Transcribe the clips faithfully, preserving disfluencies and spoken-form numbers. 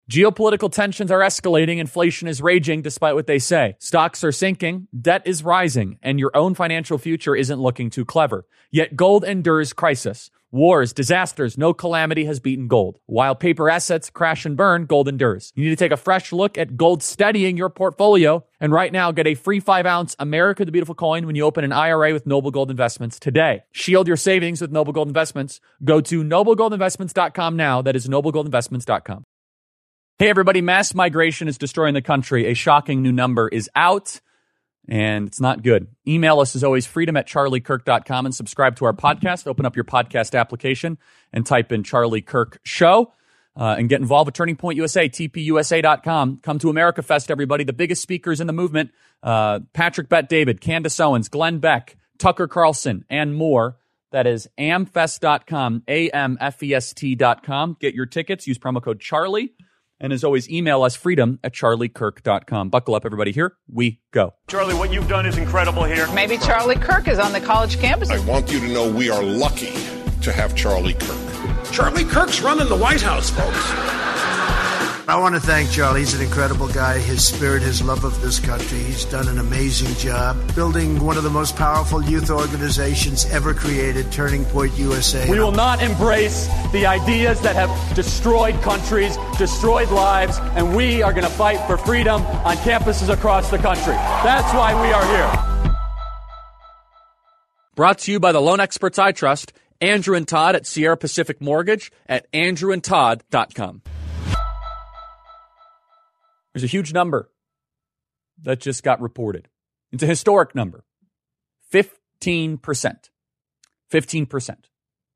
Geopolitical tensions are escalating, inflation is raging despite what they say. Stocks are sinking, debt is rising, and your own financial future isn't looking too clever. Yet gold endures crisis. Wars, disasters, no calamity has beaten gold. While paper assets crash and burn, gold endures. You need to take a fresh look at gold steadying your portfolio, and right now get a free five ounce America the Beautiful coin when you open an I R A with Noble Gold Investments today. Shield your savings with Noble Gold Investments. Go to noble gold investments dot com now. That is noble gold investments dot com. Hey everybody, mass migration is destroying the country. A shocking new number is out, and it's not good. Email us as always, freedom at charlie kirk dot com, and subscribe to our podcast. Open up your podcast application and type in Charlie Kirk Show, uh, and get involved with Turning Point U S A, T P U S A dot com. Come to America Fest, everybody. The biggest speakers in the movement, uh, Patrick Bet-David, Candace Owens, Glenn Beck, Tucker Carlson, and more. That is amfest dot com, A M F E S T dot com. Get your tickets. Use promo code Charlie. And as always, email us, freedom at charlie kirk dot com. Buckle up, everybody. Here we go. Charlie, what you've done is incredible here. Maybe Charlie Kirk is on the college campus. I want you to know we are lucky to have Charlie Kirk. Charlie Kirk's running the White House, folks. I want to thank Charlie. He's an incredible guy. His spirit, his love of this country. He's done an amazing job building one of the most powerful youth organizations ever created, Turning Point U S A. We will not embrace the ideas that have destroyed countries, destroyed lives, and we are going to fight for freedom on campuses across the country. That's why we are here. Brought to you by the loan experts I trust, Andrew and Todd at Sierra Pacific Mortgage at andrew and todd dot com. There's a huge number that just got reported. It's a historic number. fifteen percent. fifteen percent.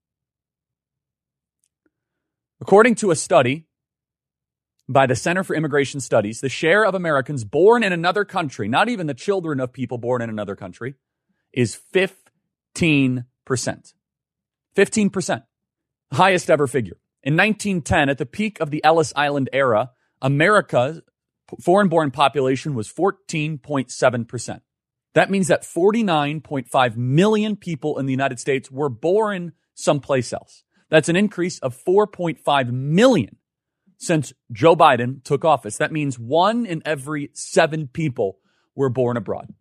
According to a study by the Center for Immigration Studies, the share of Americans born in another country, not even the children of people born in another country, is fifteen percent. fifteen percent. Highest ever figure. In nineteen ten, at the peak of the Ellis Island era, America's foreign-born population was fourteen point seven percent. That means that forty-nine point five million people in the United States were born someplace else. That's an increase of four point five million since Joe Biden took office. That means one in every seven people were born abroad.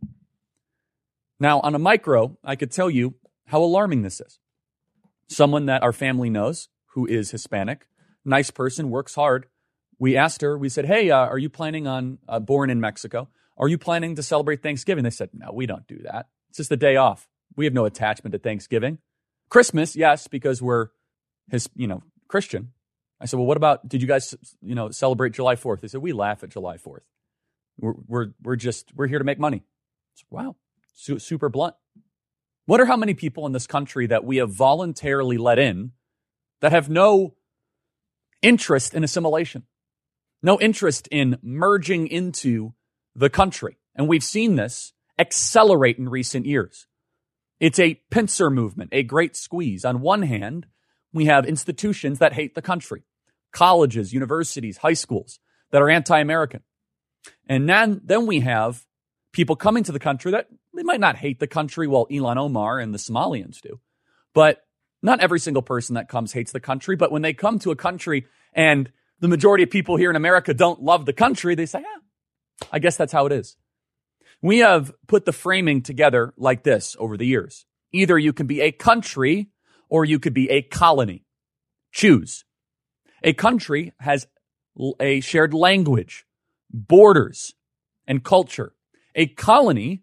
Now, on a micro, I could tell you how alarming this is. Someone that our family knows who is Hispanic, nice person, works hard. We asked her, we said, hey, uh, are you planning on, uh, born in Mexico? Are you planning to celebrate Thanksgiving? They said, no, we don't do that. It's just a day off. We have no attachment to Thanksgiving. Christmas, yes, because we're his, you know, Christian. I said, well, what about, did you guys, you know, celebrate July fourth? They said, we laugh at July fourth. We're, we're, we're just, we're here to make money. Said, wow, Su- super blunt. Wonder how many people in this country that we have voluntarily let in that have no interest in assimilation. No interest in merging into the country. And we've seen this accelerate in recent years. It's a pincer movement, a great squeeze. On one hand, we have institutions that hate the country, colleges, universities, high schools that are anti-American. And then, then we have people coming to the country that they might not hate the country, well, Ilhan Omar and the Somalians do. But not every single person that comes hates the country. But when they come to a country and the majority of people here in America don't love the country, they say, yeah, I guess that's how it is. We have put the framing together like this over the years. Either you can be a country or you could be a colony. Choose. A country has a shared language, borders, and culture. A colony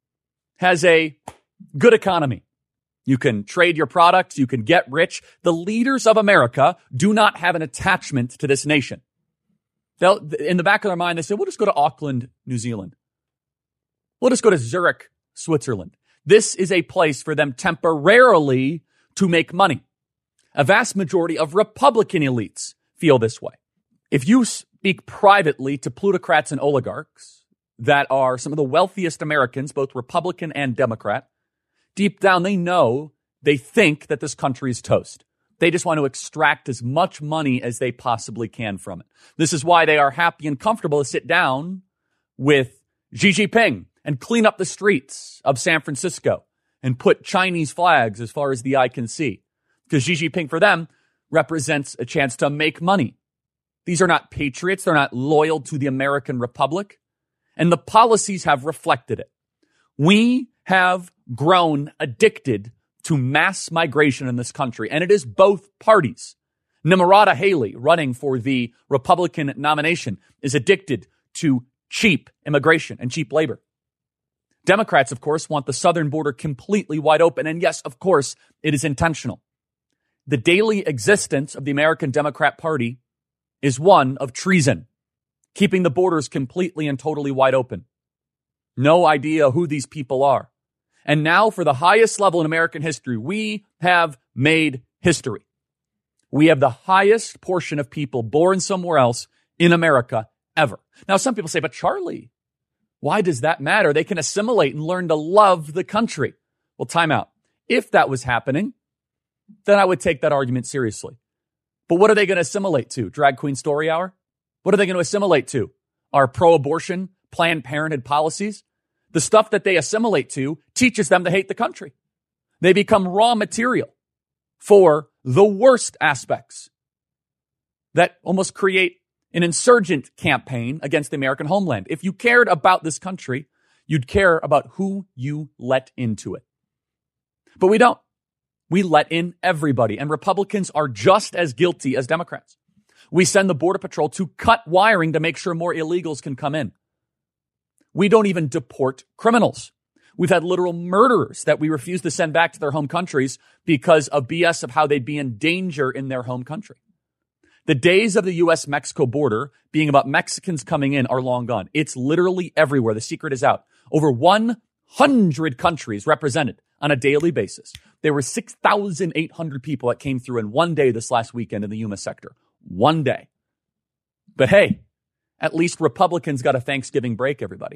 has a good economy. You can trade your products. You can get rich. The leaders of America do not have an attachment to this nation. They'll, in the back of their mind, they say, we'll just go to Auckland, New Zealand. We'll just go to Zurich, Switzerland. This is a place for them temporarily to make money. A vast majority of Republican elites feel this way. If you speak privately to plutocrats and oligarchs that are some of the wealthiest Americans, both Republican and Democrat, deep down, they know, they think that this country is toast. They just want to extract as much money as they possibly can from it. This is why they are happy and comfortable to sit down with Xi Jinping and clean up the streets of San Francisco and put Chinese flags as far as the eye can see. Because Xi Jinping, for them, represents a chance to make money. These are not patriots. They're not loyal to the American Republic. And the policies have reflected it. We have grown addicted to mass migration in this country, and it is both parties. Nimrata Haley, running for the Republican nomination, is addicted to cheap immigration and cheap labor. Democrats, of course, want the southern border completely wide open. And yes, of course, it is intentional. The daily existence of the American Democrat Party is one of treason, keeping the borders completely and totally wide open. No idea who these people are. And now, for the highest level in American history, we have made history. We have the highest portion of people born somewhere else in America ever. Now, some people say, but Charlie, why does that matter? They can assimilate and learn to love the country. Well, time out. If that was happening, then I would take that argument seriously. But what are they going to assimilate to? Drag Queen Story Hour? What are they going to assimilate to? Our pro-abortion, Planned Parenthood policies? The stuff that they assimilate to teaches them to hate the country. They become raw material for the worst aspects that almost create an insurgent campaign against the American homeland. If you cared about this country, you'd care about who you let into it. But we don't. We let in everybody, and Republicans are just as guilty as Democrats. We send the Border Patrol to cut wiring to make sure more illegals can come in. We don't even deport criminals. We've had literal murderers that we refuse to send back to their home countries because of B S of how they'd be in danger in their home country. The days of the U S Mexico border being about Mexicans coming in are long gone. It's literally everywhere. The secret is out. Over one hundred countries represented on a daily basis. There were six thousand eight hundred people that came through in one day this last weekend in the Yuma sector. One day. But hey, at least Republicans got a Thanksgiving break, everybody.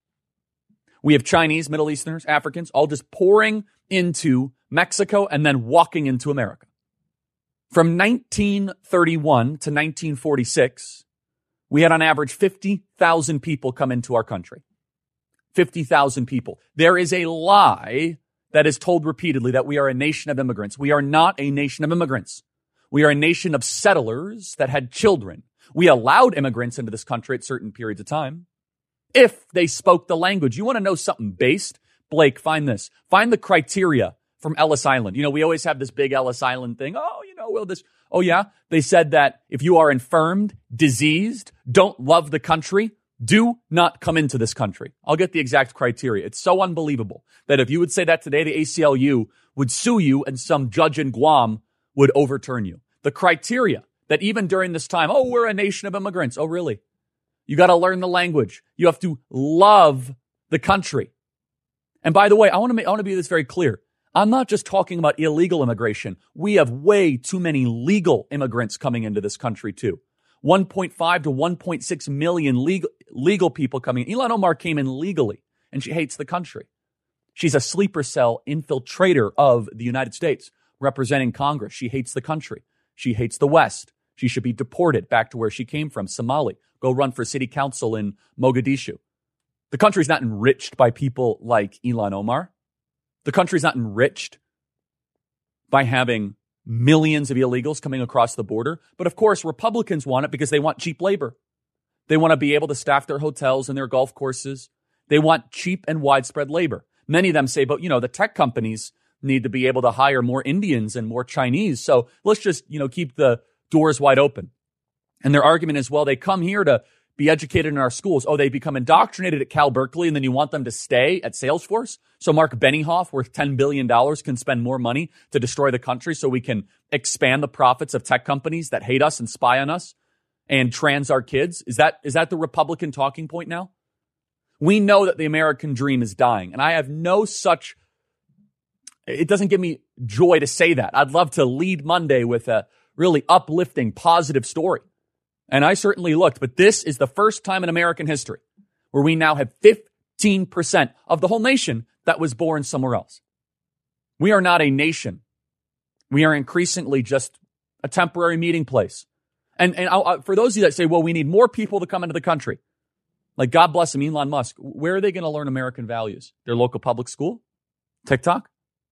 We have Chinese, Middle Easterners, Africans, all just pouring into Mexico and then walking into America. From nineteen thirty-one to nineteen forty-six, we had on average fifty thousand people come into our country. fifty thousand people. There is a lie that is told repeatedly that we are a nation of immigrants. We are not a nation of immigrants. We are a nation of settlers that had children. We allowed immigrants into this country at certain periods of time if they spoke the language. You want to know something based? Blake, find this. Find the criteria from Ellis Island. You know, we always have this big Ellis Island thing. Oh, you know, will this? Oh, yeah. They said that if you are infirmed, diseased, don't love the country, do not come into this country. I'll get the exact criteria. It's so unbelievable that if you would say that today, the A C L U would sue you and some judge in Guam would overturn you. The criteria that even during this time, oh, we're a nation of immigrants. Oh, really? You got to learn the language. You have to love the country. And by the way, I want to make, I want to be this very clear. I'm not just talking about illegal immigration. We have way too many legal immigrants coming into this country too. one point five to one point six million legal, legal people coming in. Ilhan Omar came in legally, and she hates the country. She's a sleeper cell infiltrator of the United States, representing Congress. She hates the country. She hates the West. She should be deported back to where she came from, Somali. Go run for city council in Mogadishu. The country's not enriched by people like Ilhan Omar. The country's not enriched by having millions of illegals coming across the border. But of course, Republicans want it because they want cheap labor. They want to be able to staff their hotels and their golf courses. They want cheap and widespread labor. Many of them say, but, you know, the tech companies need to be able to hire more Indians and more Chinese. So let's just, you know, keep the doors wide open. And their argument is, well, they come here to be educated in our schools. Oh, they become indoctrinated at Cal Berkeley, and then you want them to stay at Salesforce? So Mark Benioff, worth ten billion dollars, can spend more money to destroy the country so we can expand the profits of tech companies that hate us and spy on us and trans our kids? Is that is that the Republican talking point now? We know that the American dream is dying, and I have no such, it doesn't give me joy to say that. I'd love to lead Monday with a really uplifting, positive story. And I certainly looked, but this is the first time in American history where we now have fifteen percent of the whole nation that was born somewhere else. We are not a nation. We are increasingly just a temporary meeting place. And, and I, for those of you that say, well, we need more people to come into the country, like God bless him, Elon Musk, where are they going to learn American values? Their local public school? TikTok?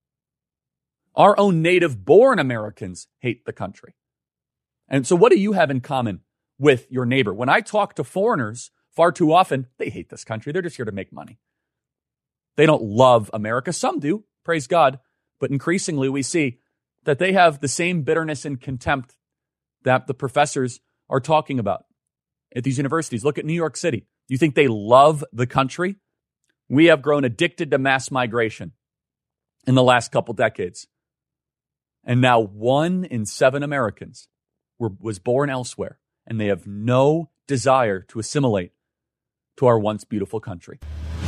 Our own native-born Americans hate the country. And so what do you have in common with your neighbor. When I talk to foreigners, far too often, they hate this country. They're just here to make money. They don't love America. Some do, praise God. But increasingly, we see that they have the same bitterness and contempt that the professors are talking about at these universities. Look at New York City. You think they love the country? We have grown addicted to mass migration in the last couple decades. And now one in seven Americans were, was born elsewhere, and they have no desire to assimilate to our once beautiful country.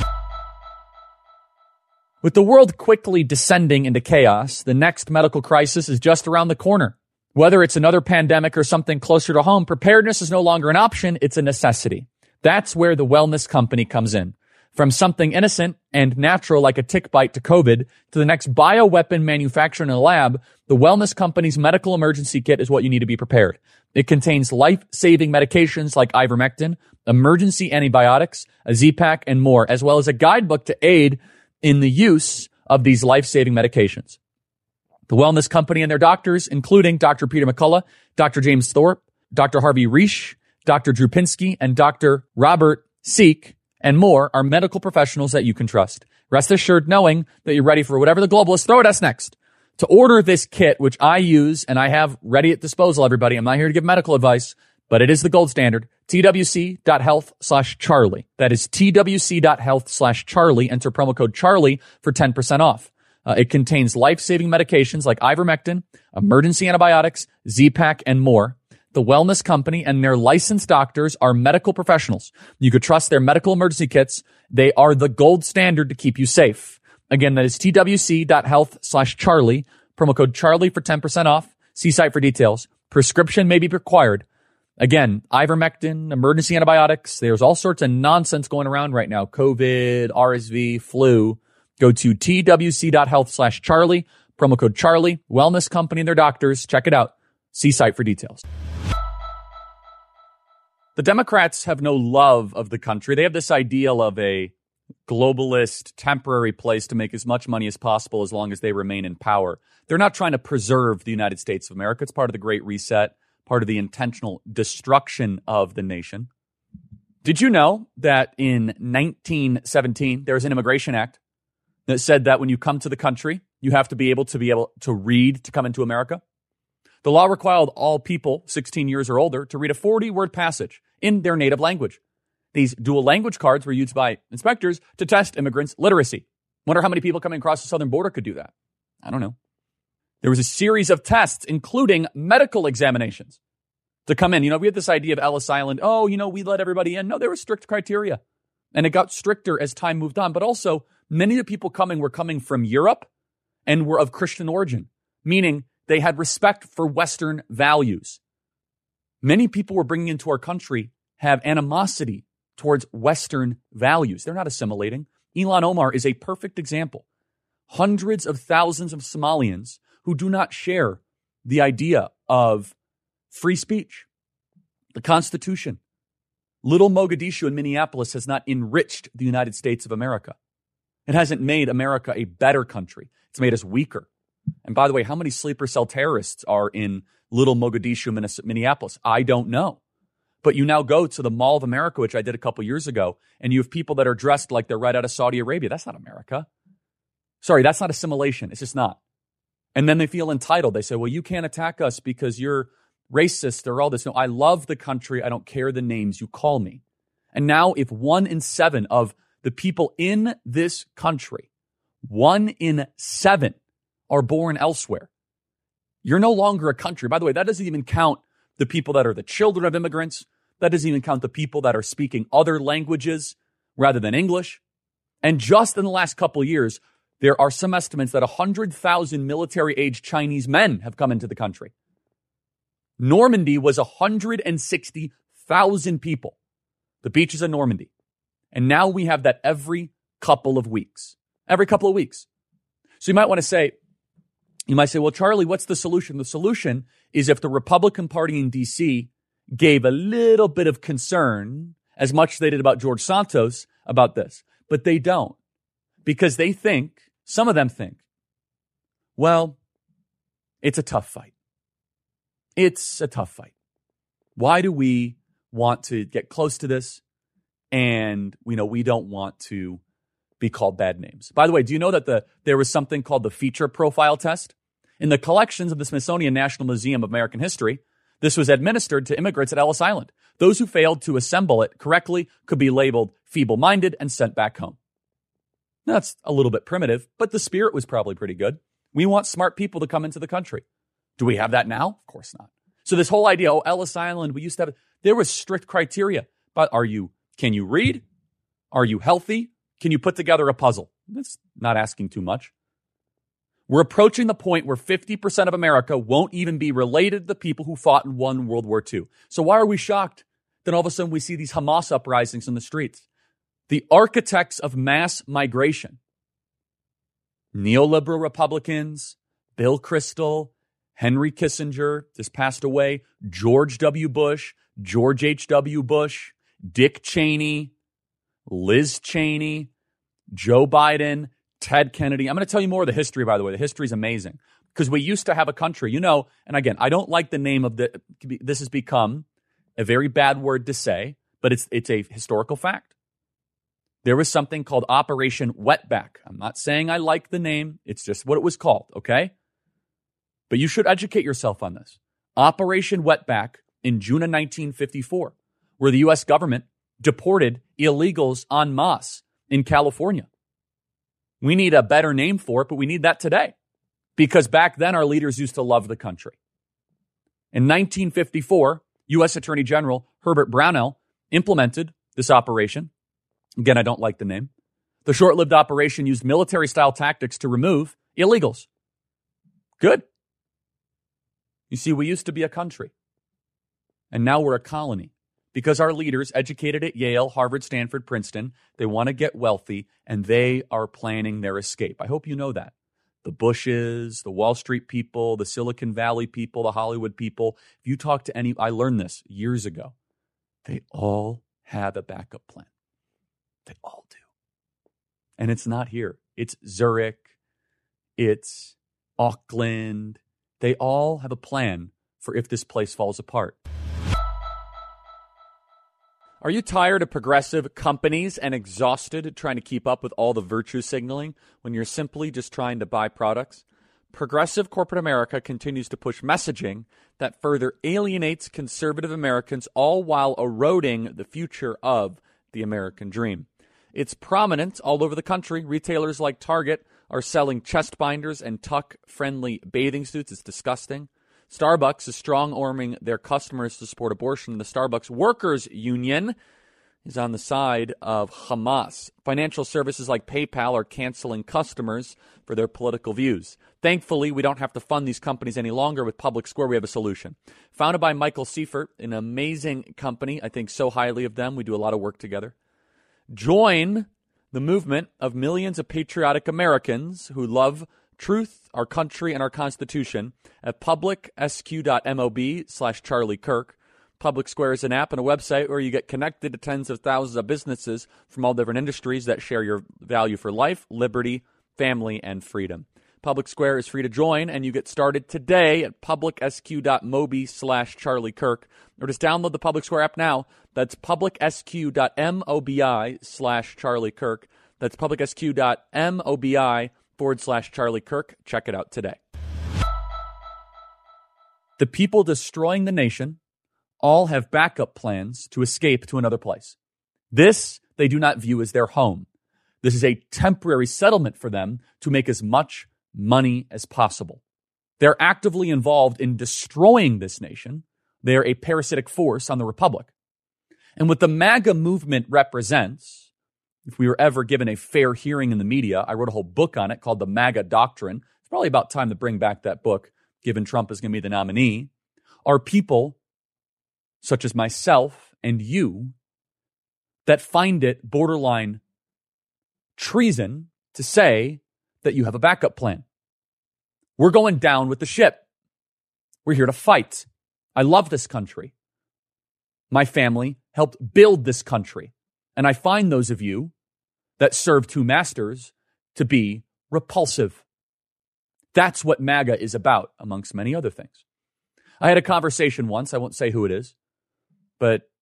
With the world quickly descending into chaos, the next medical crisis is just around the corner. Whether it's another pandemic or something closer to home, preparedness is no longer an option, it's a necessity. That's where the Wellness Company comes in. From something innocent and natural like a tick bite to COVID to the next bioweapon manufactured in a lab, the Wellness Company's medical emergency kit is what you need to be prepared. It contains life-saving medications like ivermectin, emergency antibiotics, a Z-Pak, and more, as well as a guidebook to aid in the use of these life-saving medications. The Wellness Company and their doctors, including Doctor Peter McCullough, Doctor James Thorpe, Doctor Harvey Reish, Doctor Drew Pinsky, and Doctor Robert Seek, and more, are medical professionals that you can trust. Rest assured knowing that you're ready for whatever the globalists throw at us next. To order this kit, which I use and I have ready at disposal, everybody, I'm not here to give medical advice, but it is the gold standard, twc.health slash Charlie. That is twc.health slash Charlie. Enter promo code Charlie for ten percent off. Uh, it contains life-saving medications like ivermectin, emergency antibiotics, Z-Pak, and more. The Wellness Company and their licensed doctors are medical professionals. You could trust their medical emergency kits. They are the gold standard to keep you safe. Again, that is twc.health slash Charlie. Promo code Charlie for ten percent off. See site for details. Prescription may be required. Again, ivermectin, emergency antibiotics. There's all sorts of nonsense going around right now. COVID, R S V, flu. Go to twc.health slash Charlie. Promo code Charlie. Wellness Company and their doctors. Check it out. See site for details. The Democrats have no love of the country. They have this ideal of a globalist, temporary place to make as much money as possible as long as they remain in power. They're not trying to preserve the United States of America. It's part of the Great Reset, part of the intentional destruction of the nation. Did you know that in nineteen seventeen, there was an Immigration Act that said that when you come to the country, you have to be able to be able to read to come into America? The law required all people sixteen years or older to read a forty-word passage in their native language. These dual language cards were used by inspectors to test immigrants' literacy. Wonder how many people coming across the southern border could do that. I don't know. There was a series of tests, including medical examinations, to come in. You know, we had this idea of Ellis Island. Oh, you know, we let everybody in. No, there were strict criteria. And it got stricter as time moved on. But also, many of the people coming were coming from Europe and were of Christian origin, meaning they had respect for Western values. Many people we're bringing into our country have animosity towards Western values. They're not assimilating. Ilhan Omar is a perfect example. Hundreds of thousands of Somalians who do not share the idea of free speech, the Constitution. Little Mogadishu in Minneapolis has not enriched the United States of America. It hasn't made America a better country. It's made us weaker. And by the way, how many sleeper cell terrorists are in Little Mogadishu, Minneapolis? I don't know. But you now go to the Mall of America, which I did a couple years ago, and you have people that are dressed like they're right out of Saudi Arabia. That's not America. Sorry, that's not assimilation. It's just not. And then they feel entitled. They say, well, you can't attack us because you're racist or all this. No, I love the country. I don't care the names you call me. And now if one in seven of the people in this country, one in seven are born elsewhere, you're no longer a country. By the way, that doesn't even count the people that are the children of immigrants. That doesn't even count the people that are speaking other languages rather than English. And just in the last couple of years, there are some estimates that one hundred thousand military-aged Chinese men have come into the country. Normandy was one hundred sixty thousand people, the beaches of Normandy. And now we have that every couple of weeks. Every couple of weeks. So you might want to say, you might say, well, Charlie, what's the solution? The solution is if the Republican Party in D C gave a little bit of concern, as much as they did about George Santos, about this. But they don't. Because they think, some of them think, well, it's a tough fight. It's a tough fight. Why do we want to get close to this, and we know we don't want to be called bad names. By the way, do you know that the there was something called the feature profile test? In the collections of the Smithsonian National Museum of American History, this was administered to immigrants at Ellis Island. Those who failed to assemble it correctly could be labeled feeble-minded and sent back home. That's a little bit primitive, but the spirit was probably pretty good. We want smart people to come into the country. Do we have that now? Of course not. So this whole idea, oh, Ellis Island, we used to have, there was strict criteria. But are you, can you read? Are you healthy? Can you put together a puzzle? That's not asking too much. We're approaching the point where fifty percent of America won't even be related to the people who fought and won World War Two. So why are we shocked? Then all of a sudden we see these Hamas uprisings in the streets. The architects of mass migration, neoliberal Republicans, Bill Kristol, Henry Kissinger, just passed away, George W. Bush, George H W. Bush, Dick Cheney, Liz Cheney, Joe Biden, Ted Kennedy. I'm going to tell you more of the history, by the way. The history is amazing because we used to have a country, you know, and again, I don't like the name of the, this has become a very bad word to say, but it's it's a historical fact. There was something called Operation Wetback. I'm not saying I like the name. It's just what it was called, okay? But you should educate yourself on this. Operation Wetback in June of nineteen fifty-four, where the U S government deported illegals en masse in California. We need a better name for it, but we need that today because back then our leaders used to love the country. In nineteen fifty-four, U S Attorney General Herbert Brownell implemented this operation. Again, I don't like the name. The short-lived operation used military-style tactics to remove illegals. Good. You see, we used to be a country, and now we're a colony. Because our leaders, educated at Yale, Harvard, Stanford, Princeton, they want to get wealthy, and they are planning their escape. I hope you know that. The Bushes, the Wall Street people, the Silicon Valley people, the Hollywood people. If you talk to any, I learned this years ago. They all have a backup plan. They all do. And it's not here. It's Zurich. It's Auckland. They all have a plan for if this place falls apart. Are you tired of progressive companies and exhausted trying to keep up with all the virtue signaling when you're simply just trying to buy products? Progressive corporate America continues to push messaging that further alienates conservative Americans, all while eroding the future of the American dream. It's prominent all over the country. Retailers like Target are selling chest binders and tuck-friendly bathing suits. It's disgusting. Starbucks is strong-arming their customers to support abortion. The Starbucks Workers Union is on the side of Hamas. Financial services like PayPal are canceling customers for their political views. Thankfully, we don't have to fund these companies any longer. With Public Square, we have a solution. Founded by Michael Seifert, an amazing company. I think so highly of them. We do a lot of work together. Join the movement of millions of patriotic Americans who love truth, our country, and our Constitution at publicsq.mob slash Charlie Kirk. Public Square is an app and a website where you get connected to tens of thousands of businesses from all different industries that share your value for life, liberty, family, and freedom. Public Square is free to join, and you get started today at publicsq.mob slash Charlie Kirk, or just download the Public Square app now. That's publicsq.mobi slash Charlie Kirk. That's publicsq.mobi forward slash Charlie Kirk. Check it out today. The people destroying the nation all have backup plans to escape to another place. This they do not view as their home. This is a temporary settlement for them to make as much money as possible. They're actively involved in destroying this nation. They're a parasitic force on the republic. And what the MAGA movement represents, if we were ever given a fair hearing in the media, I wrote a whole book on it called The MAGA Doctrine. It's probably about time to bring back that book, given Trump is going to be the nominee, are people such as myself and you that find it borderline treason to say that you have a backup plan. We're going down with the ship. We're here to fight. I love this country. My family helped build this country. And I find those of you that serve two masters to be repulsive. That's what MAGA is about, amongst many other things. I had a conversation once, I won't say who it is, but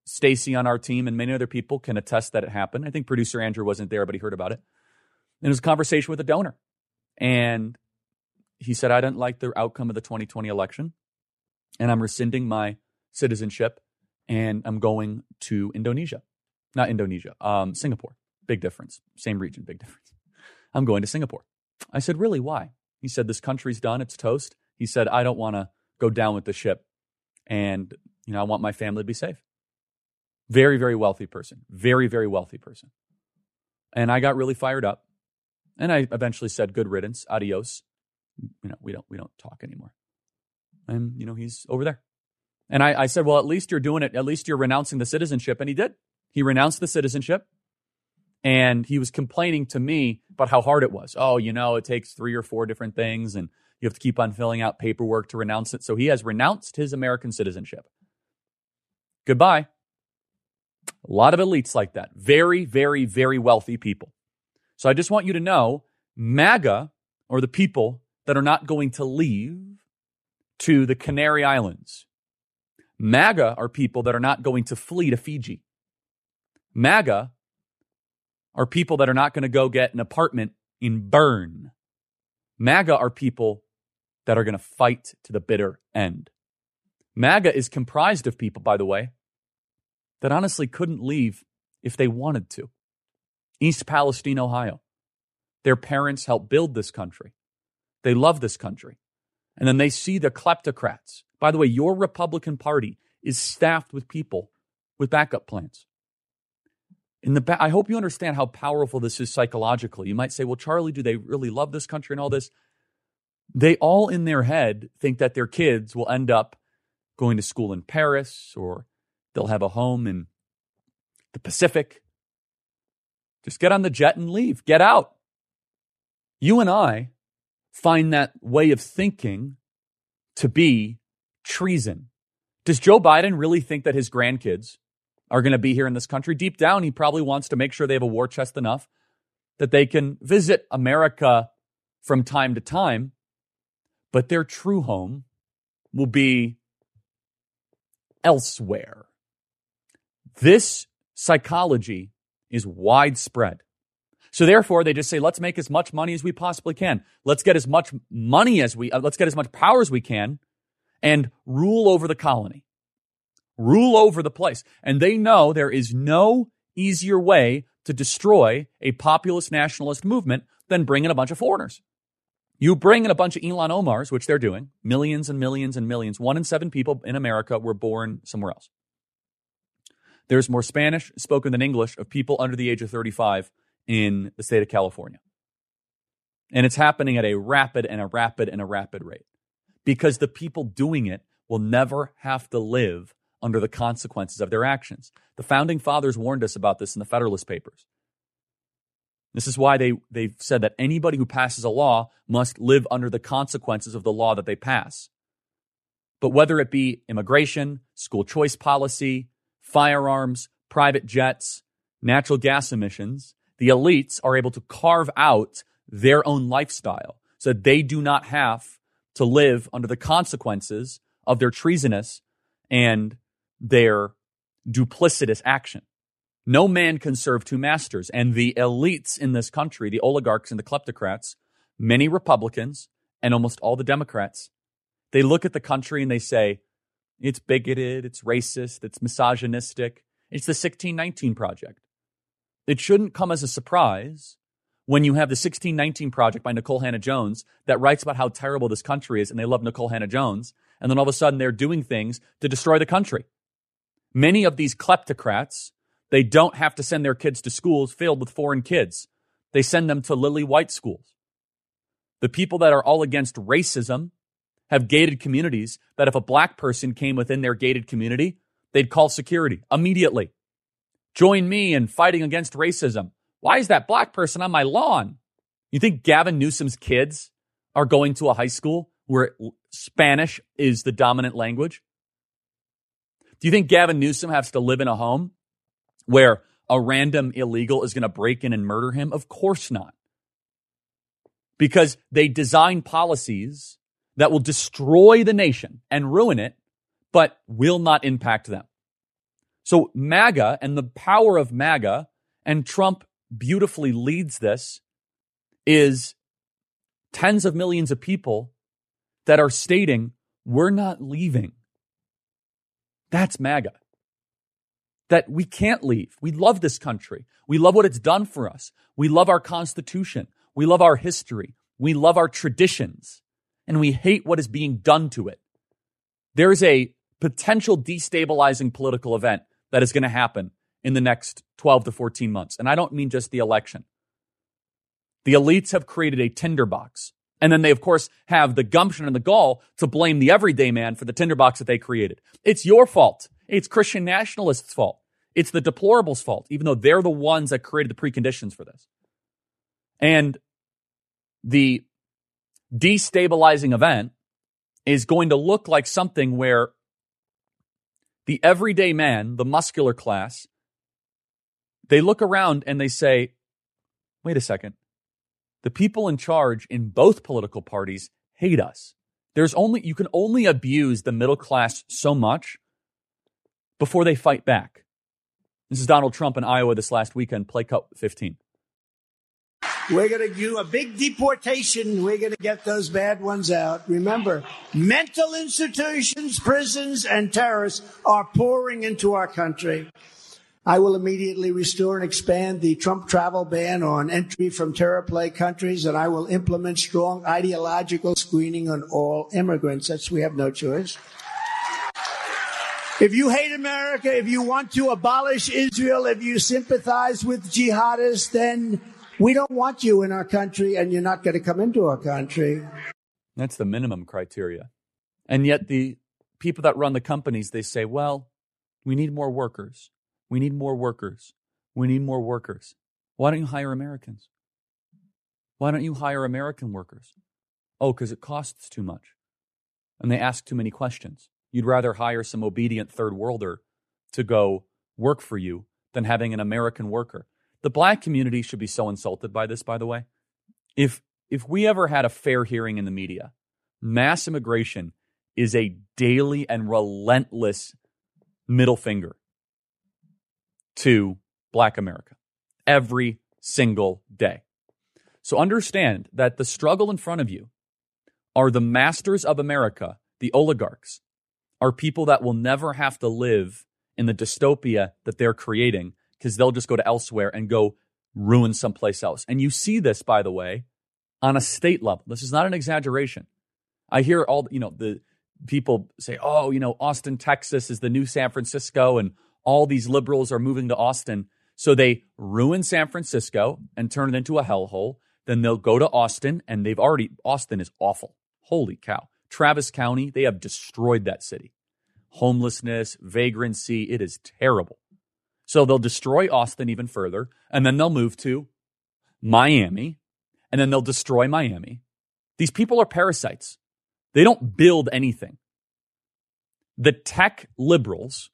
Stacy on our team and many other people can attest that it happened. I think producer Andrew wasn't there, but he heard about it. And it was a conversation with a donor. And he said, I didn't like the outcome of the twenty twenty election, and I'm rescinding my citizenship, and I'm going to Indonesia. Not Indonesia, um, Singapore. Big difference. Same region, big difference. I'm going to Singapore. I said, really, why? He said, this country's done, it's toast. He said, I don't want to go down with the ship, and you know, I want my family to be safe. Very, very wealthy person. Very, very wealthy person. And I got really fired up. And I eventually said, good riddance, adios. You know, we don't we don't talk anymore. And, you know, he's over there. And I, I said, well, at least you're doing it. At least you're renouncing the citizenship. And he did. He renounced the citizenship. And he was complaining to me about how hard it was. Oh, you know, it takes three or four different things, and you have to keep on filling out paperwork to renounce it. So he has renounced his American citizenship. Goodbye. A lot of elites like that. Very, very, very wealthy people. So I just want you to know, MAGA, or the people that are not going to leave to the Canary Islands. MAGA are people that are not going to flee to Fiji. MAGA are people that are not going to go get an apartment in Bern. MAGA are people that are going to fight to the bitter end. MAGA is comprised of people, by the way, that honestly couldn't leave if they wanted to. East Palestine, Ohio. Their parents helped build this country. They love this country. And then they see the kleptocrats. By the way, your Republican Party is staffed with people with backup plans. In the ba- I hope you understand how powerful this is psychologically. You might say, well, Charlie, do they really love this country and all this? They all in their head think that their kids will end up going to school in Paris, or they'll have a home in the Pacific. Just get on the jet and leave. Get out. You and I find that way of thinking to be treason. Does Joe Biden really think that his grandkids are going to be here in this country? Deep down, he probably wants to make sure they have a war chest enough that they can visit America from time to time, but their true home will be elsewhere. This psychology is widespread. So therefore, they just say, let's make as much money as we possibly can. Let's get as much money as we, uh, let's get as much power as we can and rule over the colony. Rule over the place. And they know there is no easier way to destroy a populist nationalist movement than bring in a bunch of foreigners. You bring in a bunch of Ilhan Omars, which they're doing, millions and millions and millions. One in seven people in America were born somewhere else. There's more Spanish spoken than English of people under the age of thirty-five in the state of California. And it's happening at a rapid and a rapid and a rapid rate because the people doing it will never have to live under the consequences of their actions. The founding fathers warned us about this in the Federalist Papers. This is why they, they've said that anybody who passes a law must live under the consequences of the law that they pass. But whether it be immigration, school choice policy, firearms, private jets, natural gas emissions, the elites are able to carve out their own lifestyle so that they do not have to live under the consequences of their treasonous and their duplicitous action. No man can serve two masters. And the elites in this country, the oligarchs and the kleptocrats, many Republicans and almost all the Democrats, they look at the country and they say, it's bigoted, it's racist, it's misogynistic. It's the sixteen nineteen Project. It shouldn't come as a surprise when you have the sixteen nineteen Project by Nicole Hannah-Jones that writes about how terrible this country is, and they love Nicole Hannah-Jones, and then all of a sudden they're doing things to destroy the country. Many of these kleptocrats, they don't have to send their kids to schools filled with foreign kids. They send them to lily white schools. The people that are all against racism have gated communities that if a black person came within their gated community, they'd call security immediately. Join me in fighting against racism. Why is that black person on my lawn? You think Gavin Newsom's kids are going to a high school where Spanish is the dominant language? Do you think Gavin Newsom has to live in a home where a random illegal is going to break in and murder him? Of course not. Because they design policies that will destroy the nation and ruin it, but will not impact them. So MAGA and the power of MAGA, and Trump beautifully leads this, is tens of millions of people that are stating, we're not leaving. That's MAGA. That we can't leave. We love this country. We love what it's done for us. We love our Constitution. We love our history. We love our traditions. And we hate what is being done to it. There is a potential destabilizing political event that is going to happen in the next twelve to fourteen months. And I don't mean just the election. The elites have created a tinderbox. And then they, of course, have the gumption and the gall to blame the everyday man for the tinderbox that they created. It's your fault. It's Christian nationalists' fault. It's the deplorables' fault, even though they're the ones that created the preconditions for this. And the destabilizing event is going to look like something where the everyday man, the muscular class, they look around and they say, wait a second. The people in charge in both political parties hate us. There's only, you can only abuse the middle class so much before they fight back. This is Donald Trump in Iowa this last weekend, play cut fifteen. We're going to do a big deportation. We're going to get those bad ones out. Remember, mental institutions, prisons, and terrorists are pouring into our country. I will immediately restore and expand the Trump travel ban on entry from terror-plagued countries, and I will implement strong ideological screening on all immigrants. That's, we have no choice. If you hate America, if you want to abolish Israel, if you sympathize with jihadists, then we don't want you in our country, and you're not going to come into our country. That's the minimum criteria. And yet the people that run the companies, they say, well, we need more workers. We need more workers. We need more workers. Why don't you hire Americans? Why don't you hire American workers? Oh, because it costs too much. And they ask too many questions. You'd rather hire some obedient third worlder to go work for you than having an American worker. The black community should be so insulted by this, by the way. If if we ever had a fair hearing in the media, mass immigration is a daily and relentless middle finger to black America every single day. So understand that the struggle in front of you are the masters of America, the oligarchs, are people that will never have to live in the dystopia that they're creating because they'll just go to elsewhere and go ruin someplace else. And you see this, by the way, on a state level. This is not an exaggeration. I hear all, you know, the people say, oh, you know, Austin, Texas is the new San Francisco, and all these liberals are moving to Austin. So they ruin San Francisco and turn it into a hellhole. Then they'll go to Austin, and they've already, Austin is awful. Holy cow. Travis County, they have destroyed that city. Homelessness, vagrancy, it is terrible. So they'll destroy Austin even further, and then they'll move to Miami, and then they'll destroy Miami. These people are parasites. They don't build anything. The tech liberals,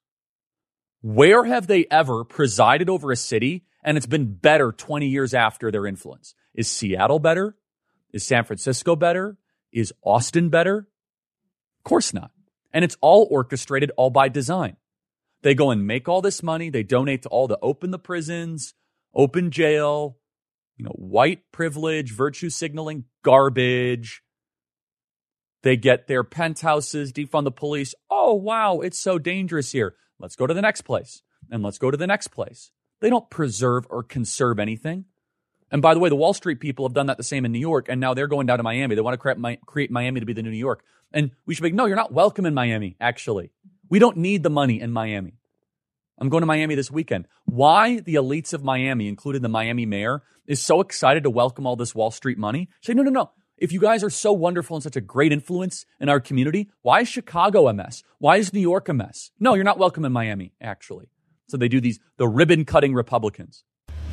where have they ever presided over a city and it's been better twenty years after their influence? Is Seattle better? Is San Francisco better? Is Austin better? Of course not. And it's all orchestrated, all by design. They go and make all this money. They donate to all the open the prisons, open jail, you know, white privilege, virtue signaling, garbage. They get their penthouses, defund the police. Oh, wow, it's so dangerous here. Let's go to the next place. And let's go to the next place. They don't preserve or conserve anything. And by the way, the Wall Street people have done that the same in New York, and now they're going down to Miami. They want to create, create Miami to be the new New York. And we should be like, no, you're not welcome in Miami, actually. We don't need the money in Miami. I'm going to Miami this weekend. Why the elites of Miami, including the Miami mayor, is so excited to welcome all this Wall Street money? Say, no, no, no. If you guys are so wonderful and such a great influence in our community, why is Chicago a mess? Why is New York a mess? No, you're not welcome in Miami, actually. So they do these, the ribbon-cutting Republicans.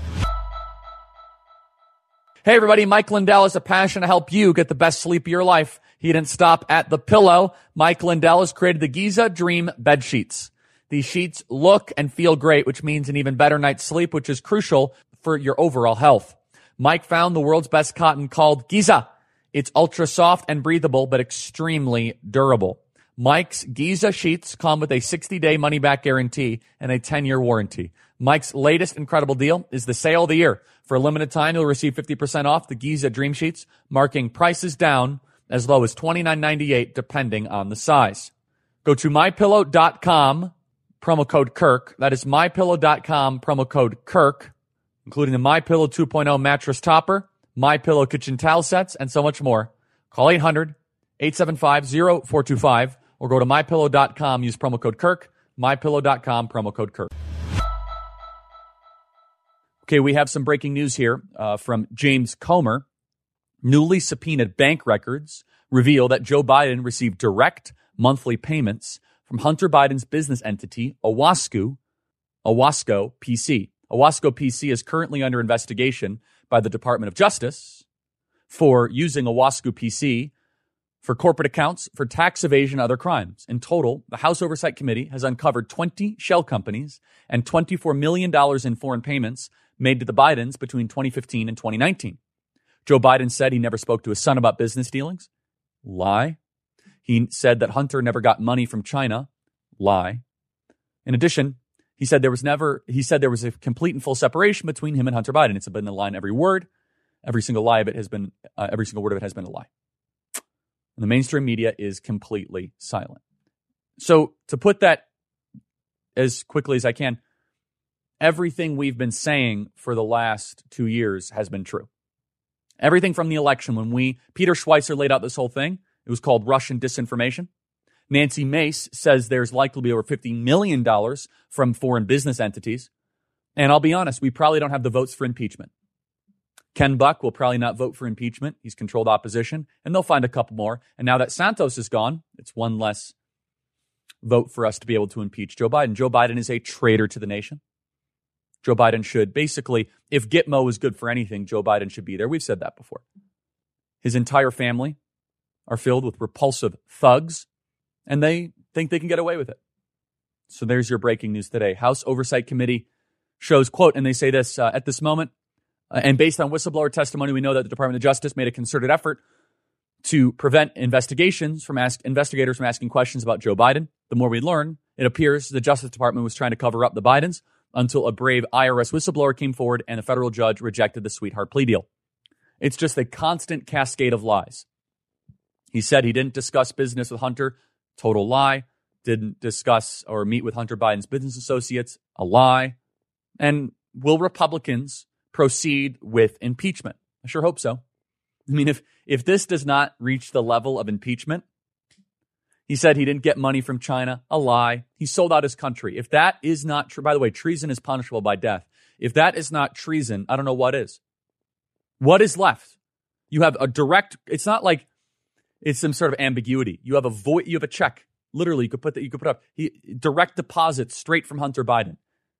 Hey, everybody, Mike Lindell has a passion to help you get the best sleep of your life. He didn't stop at the pillow. Mike Lindell has created the Giza Dream bed sheets. These sheets look and feel great, which means an even better night's sleep, which is crucial for your overall health. Mike found the world's best cotton called Giza. It's ultra soft and breathable, but extremely durable. Mike's Giza sheets come with a sixty-day money-back guarantee and a ten-year warranty. Mike's latest incredible deal is the sale of the year. For a limited time, you'll receive fifty percent off the Giza Dream Sheets, marking prices down as low as twenty-nine ninety-eight, depending on the size. Go to my pillow dot com, promo code Kirk. That is my pillow dot com, promo code Kirk, including the MyPillow two point oh mattress topper, MyPillow kitchen towel sets, and so much more. Call eight hundred, eight seven five, zero four two five or go to my pillow dot com, use promo code Kirk, my pillow dot com, promo code Kirk. Okay, we have some breaking news here uh, from James Comer. Newly subpoenaed bank records reveal that Joe Biden received direct monthly payments from Hunter Biden's business entity, Owasco, Owasco P C. Owasco P C is currently under investigation by the Department of Justice for using Owasco P C for corporate accounts for tax evasion and other crimes. In total, the House Oversight Committee has uncovered twenty shell companies and twenty-four million dollars in foreign payments made to the Bidens between twenty fifteen and twenty nineteen. Joe Biden said he never spoke to his son about business dealings. Lie. He said that Hunter never got money from China. Lie. In addition, he said there was never, he said there was a complete and full separation between him and Hunter Biden. It's been a lie in every word. Every single lie of it has been, uh, every single word of it has been a lie. And the mainstream media is completely silent. So to put that as quickly as I can, everything we've been saying for the last two years has been true. Everything from the election, when we, Peter Schweizer laid out this whole thing, it was called Russian disinformation. Nancy Mace says there's likely to be over fifty million dollars from foreign business entities. And I'll be honest, we probably don't have the votes for impeachment. Ken Buck will probably not vote for impeachment. He's controlled opposition, and they'll find a couple more. And now that Santos is gone, it's one less vote for us to be able to impeach Joe Biden. Joe Biden is a traitor to the nation. Joe Biden should basically, if Gitmo is good for anything, Joe Biden should be there. We've said that before. His entire family are filled with repulsive thugs, and they think they can get away with it. So there's your breaking news today. House Oversight Committee shows, quote, and they say this, uh, at this moment, uh, and based on whistleblower testimony, we know that the Department of Justice made a concerted effort to prevent investigations from ask, investigators from asking questions about Joe Biden. The more we learn, it appears the Justice Department was trying to cover up the Bidens until a brave I R S whistleblower came forward and a federal judge rejected the sweetheart plea deal. It's just a constant cascade of lies. He said he didn't discuss business with Hunter. Total lie. Didn't discuss or meet with Hunter Biden's business associates. A lie. And will Republicans proceed with impeachment? I sure hope so. I mean, if, if this does not reach the level of impeachment, he said he didn't get money from China. A lie. He sold out his country. If that is not true, by the way, treason is punishable by death. If that is not treason, I don't know what is. What is left? You have a direct, it's not like it's some sort of ambiguity. You have a void, you have a check. Literally, you could put that, you could put up he, direct deposits straight from Hunter Biden.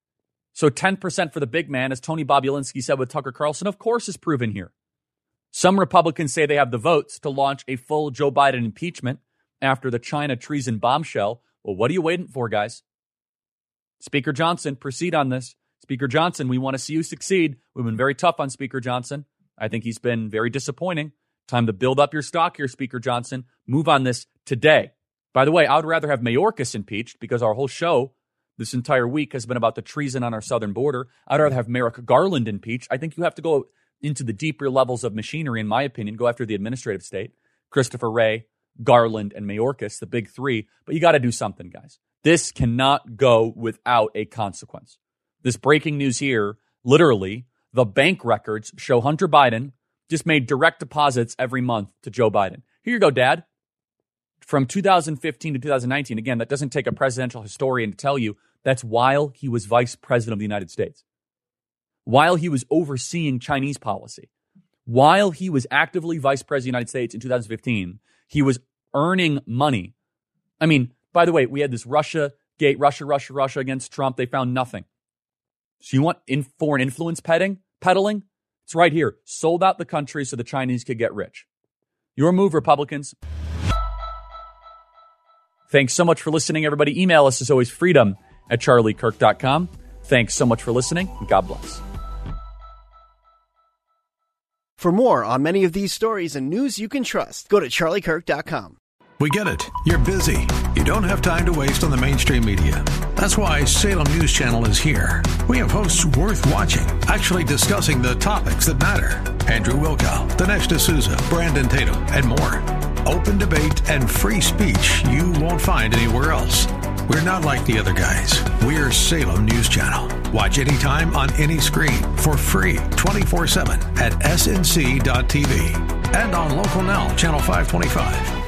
So ten percent for the big man, as Tony Bobulinski said with Tucker Carlson, of course is proven here. Some Republicans say they have the votes to launch a full Joe Biden impeachment after the China treason bombshell. Well, what are you waiting for, guys? Speaker Johnson, proceed on this. Speaker Johnson, we want to see you succeed. We've been very tough on Speaker Johnson. I think he's been very disappointing. Time to build up your stock here, Speaker Johnson. Move on this today. By the way, I would rather have Mayorkas impeached because our whole show this entire week has been about the treason on our southern border. I'd rather have Merrick Garland impeached. I think you have to go into the deeper levels of machinery, in my opinion. Go after the administrative state. Christopher Wray, Garland, and Mayorkas, the big three. But you got to do something, guys. This cannot go without a consequence. This breaking news here, literally, the bank records show Hunter Biden just made direct deposits every month to Joe Biden. Here you go, Dad. From two thousand fifteen to two thousand nineteen, again, that doesn't take a presidential historian to tell you that's while he was vice president of the United States, while he was overseeing Chinese policy, while he was actively vice president of the United States in two thousand fifteen, he was earning money. I mean, by the way, we had this Russia gate, Russia, Russia, Russia against Trump. They found nothing. So you want in foreign influence peddling? Peddling? It's right here. Sold out the country so the Chinese could get rich. Your move, Republicans. Thanks so much for listening, everybody. Email us as always, freedom at charlie kirk dot com. Thanks so much for listening, and God bless. For more on many of these stories and news you can trust, go to charlie kirk dot com. We get it. You're busy. You don't have time to waste on the mainstream media. That's why Salem News Channel is here. We have hosts worth watching, actually discussing the topics that matter. Andrew Wilkow, Dinesh D'Souza, Brandon Tatum, and more. Open debate and free speech you won't find anywhere else. We're not like the other guys. We're Salem News Channel. Watch anytime on any screen for free twenty-four seven at S N C dot T V and on Local Now, Channel five twenty-five.